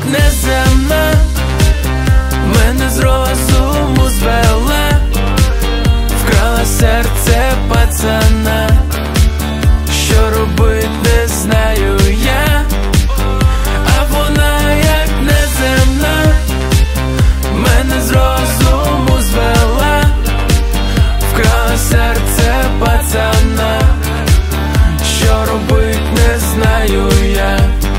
неземна, мене з розуму звела, вкрала серце пацана. Що робить, не знаю я, а вона як неземна, мене з розуму звела, вкрала серце пацана. Що робить, не знаю я.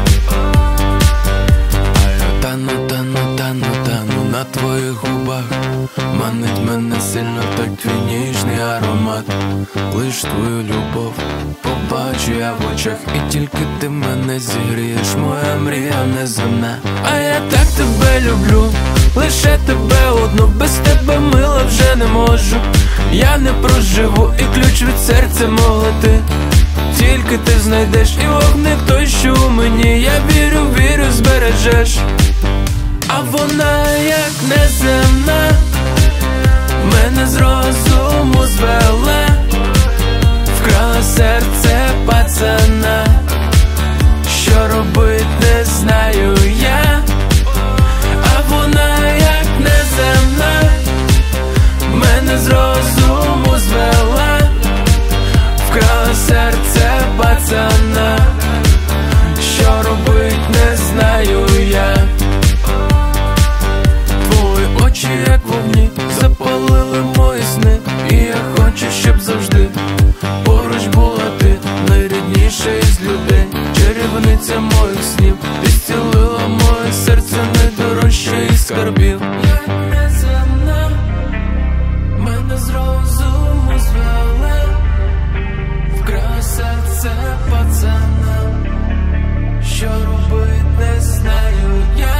А я тану на твоїх губах, манить мене сильно так твій ніжний аромат. Лиш твою любов побачу я в очах, і тільки ти мене зігрієш, моя мрія неземна. А я так тебе люблю, лише тебе одну, без тебе, мила, вже не можу. Я не проживу, і ключ від серця мого ти. Тільки ти знайдеш, і вогник той, що у мені. Я вірю, збережеш. А вона як неземна, мене з розуму звела, вкрала серце пацана. Що робить, не знаю я, а вона як неземна, мене з розуму звела, вкрала серце пацана. Що робить, не знаю я. Твої очі як вогні запалили мої сни, і я хочу, щоб завжди поруч була ти, найрідніша із людей, чарівниця моїх снів. Ти зцілила моє серце, найдорожче із скарбів. Як неземна, мене з розуму звела, вкрала серце пацана. Що робить, не знаю я.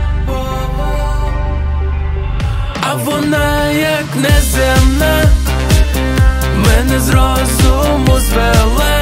А вона як неземна, мене з розуму звела,